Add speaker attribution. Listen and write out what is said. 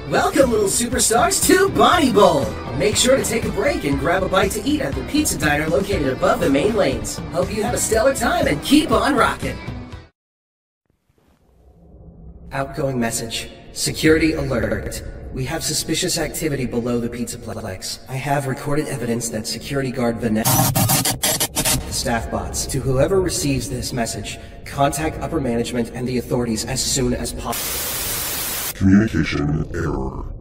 Speaker 1: Welcome, little superstars, to Bonnie Bowl! Make sure to take a break and grab a bite to eat at the pizza diner located above the main lanes. Hope you have a stellar time and keep on rocking! Outgoing message. Security alert. We have suspicious activity below the Pizzaplex. I have recorded evidence that security guard Vanessa... the staff bots. To whoever receives this message, contact upper management and the authorities as soon as possible.
Speaker 2: Communication error.